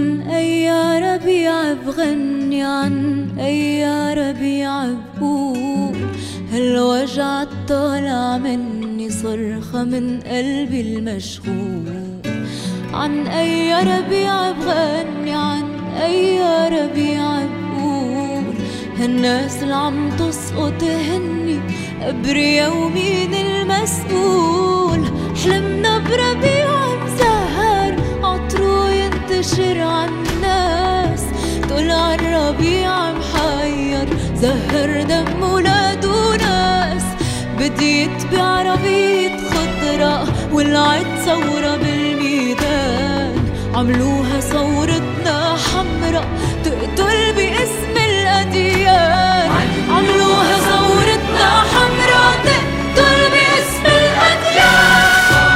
أي ربيع بغني، عن أي ربيع بقول هالوجع طالع مني صرخة من قلبي المشغول. عن أي ربيع بغني، عن أي ربيع بقول هالناس اللي عم تسقط هني أبرياء ومين المسؤول. حلمنا بربيع مزهر عطره ينتشر عالناس، طلع الربيع محير زهر دم ولاد وناس. بدي يتبع عربية خضرا ولعت ثورة بالميدان، عملوها ثورتنا حمرا تقتل باسم الأديان. عملوها ثورتنا حمرا تقتل باسم الأديان.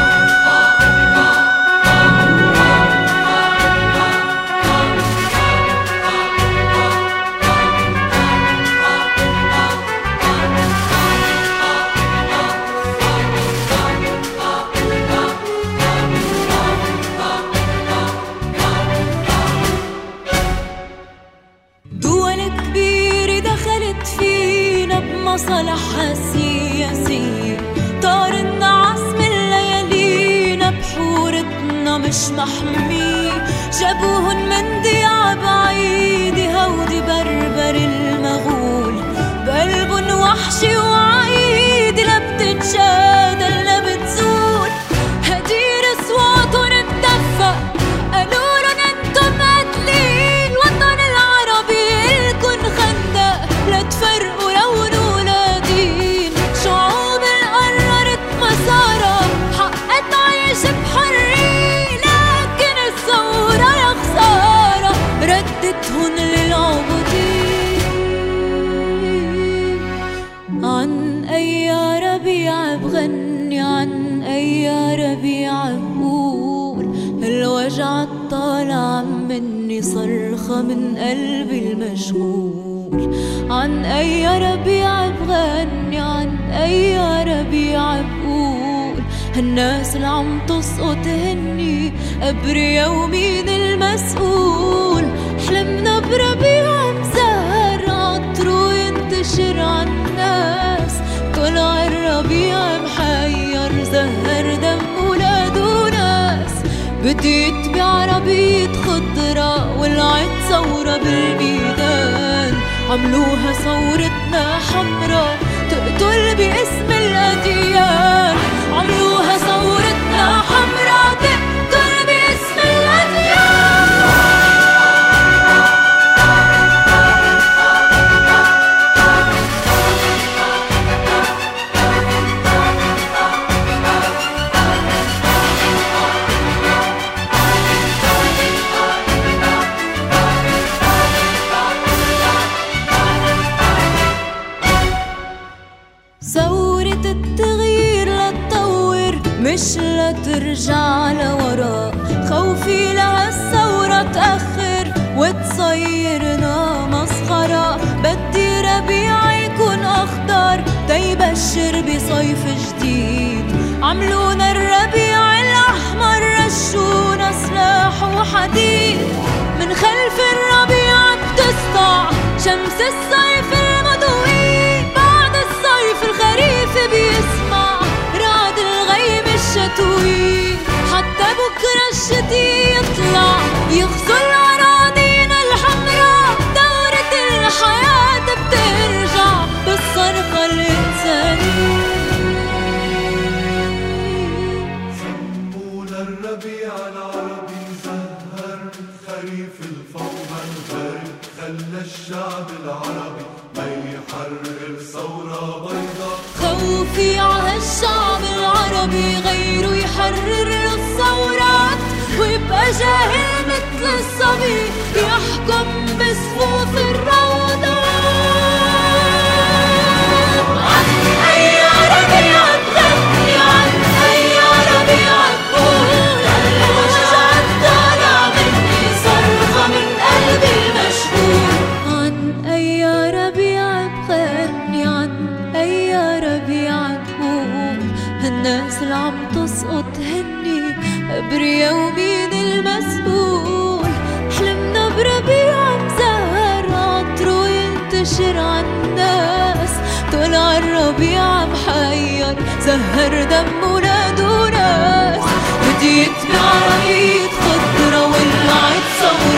مصالحها السياسية طار النعاس من ليالينا، بحورتنا مش محمية. جابوهن من ضيعة بعيدة هودي بربر المغول، بقلبن وحشي وعيد لا بتتجادل لا بتزول. هدير اصواتن اتدفق قالولن انتم قاتلين، الوطن العربي الكن خندق لا تفرقوا لونه. شعوب قررت مسارها حقت عيش بحرية، لكن الثورة يا خسارة ردتهن للعبودية. عن أي ربيع بغني، عن أي ربيع بقول الوجع طالع مني صرخة من قلبي المشغول. عن أي ربيع بغني، عن أي ربيع بقول هالناس اللي عم تسقط هني أبرياء ومين المسؤول. حلمنا بربيع مزهر عطره ينتشر عالناس، طلع الربيع محير زهر دم ولاد وناس. بدي يتبع عربية خضرا ولعت ثورة بالميدان، عملوها ثورتنا حمرا تقتل باسم الأديان. عملوها ثورتنا حمرا تقتل باسم الأديان. ثورة التغيير لتطور مش لترجع لورا، خوفي لها الثورة تأخر وتصيرنا مسخرة. بدي ربيع يكون أخضر تيبشر بصيف جديد، عملونا الربيع الأحمر رشونا سلاح وحديد. من خلف الربيع بتسطع شمس الصيف المضوي، بعد الصيف الخريف بيسمع رعد الغيم الشتوي. حتى بكرة الشتي يطلع يغزل أراضينا الحمراء، دورة الحياة بترجع بالصرخة الإنسانية. سمونا الربيع العربي زهر خريف الفوضى الغرب، خلى الشعب العربي ما يحرر ثورة بيضاء. خوفي على الشعب العربي غيره يحرر له الثورات، ويبقى جاهل مثل الصبي يحكم بصفوف الروضة. عن أي ربيع بغني، عن أي ربيع بقول الوجع طالع مني صرخة من قلبي المشغول. عن أي ربيع بغني، عن أي ربيع بقول هالناس اللي عم تسقط هني أبرياء ومين المسؤول. ربيع محير زهر دم ولاد وناس، بدي يتبع رقية خضرة والمعد صور